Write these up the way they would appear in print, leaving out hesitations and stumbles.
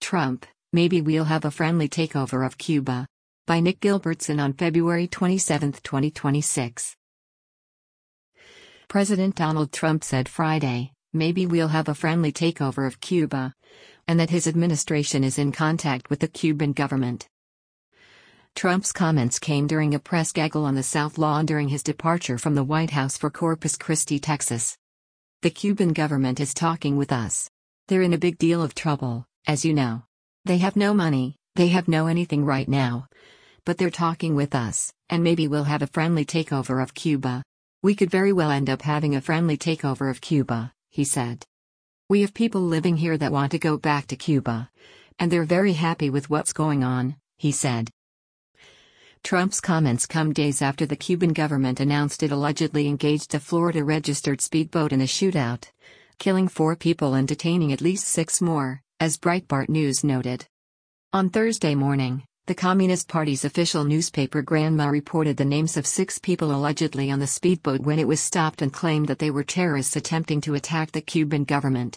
Trump, maybe we'll have a friendly takeover of Cuba. By Nick Gilbertson on February 27, 2026. President Donald Trump said Friday, maybe we'll have a friendly takeover of Cuba, and that his administration is in contact with the Cuban government. Trump's comments came during a press gaggle on the South Lawn during his departure from the White House for Corpus Christi, Texas. The Cuban government is talking with us. They're in a big deal of trouble, as you know. They have no money, they have no anything right now. But they're talking with us, and maybe we'll have a friendly takeover of Cuba. We could very well end up having a friendly takeover of Cuba, he said. We have people living here that want to go back to Cuba. And they're very happy with what's going on, he said. Trump's comments come days after the Cuban government announced it allegedly engaged a Florida-registered speedboat in a shootout, killing 4 people and detaining at least 6 more, as Breitbart News noted. On Thursday morning, the Communist Party's official newspaper Granma reported the names of 6 people allegedly on the speedboat when it was stopped and claimed that they were terrorists attempting to attack the Cuban government.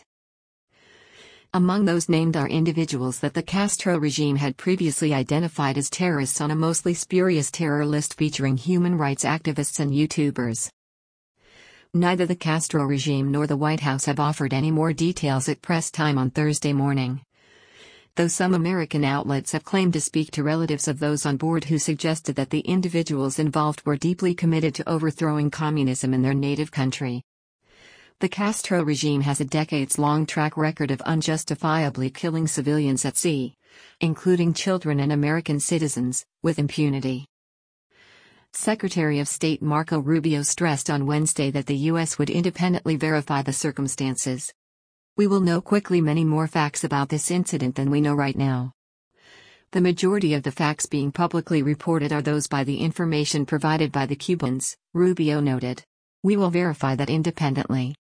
Among those named are individuals that the Castro regime had previously identified as terrorists on a mostly spurious terror list featuring human rights activists and YouTubers. Neither the Castro regime nor the White House have offered any more details at press time on Thursday morning, though some American outlets have claimed to speak to relatives of those on board who suggested that the individuals involved were deeply committed to overthrowing communism in their native country. The Castro regime has a decades-long track record of unjustifiably killing civilians at sea, including children and American citizens, with impunity. Secretary of State Marco Rubio stressed on Wednesday that the U.S. would independently verify the circumstances. We will know quickly many more facts about this incident than we know right now. The majority of the facts being publicly reported are those by the information provided by the Cubans, Rubio noted. We will verify that independently.